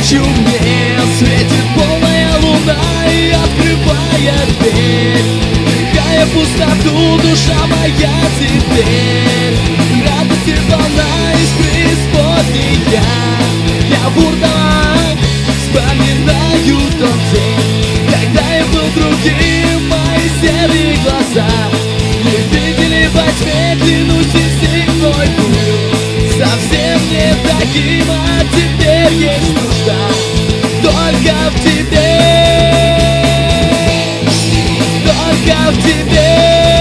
Ночью мне светит полная луна и открывает дверь, вдыхая пустоту, душа моя теперь. Радости волна из преисподней я бурно вспоминаю тот день, когда я был другим, мои серые глаза не видели во тьме, клянусь, и мной был совсем не таким, а теперь есть нужда только в тебе, только в тебе.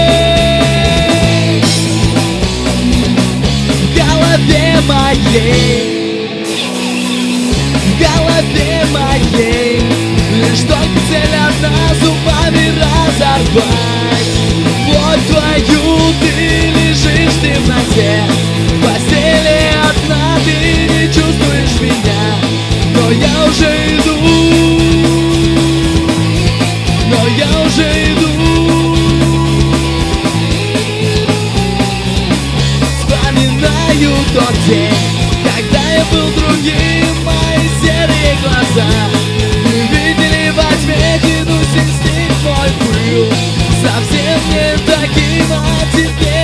В голове моей, в голове моей лишь только цель одна — зубами разорвать плоть твою. Ты лежишь в темноте, в постели одна, ты не чувствуешь меня, но я уже иду, но я уже иду. Вспоминаю тот день, когда я был другим, мои серые глаза не видели во тьме, клянусь, инстинкт мой был совсем не таким, а теперь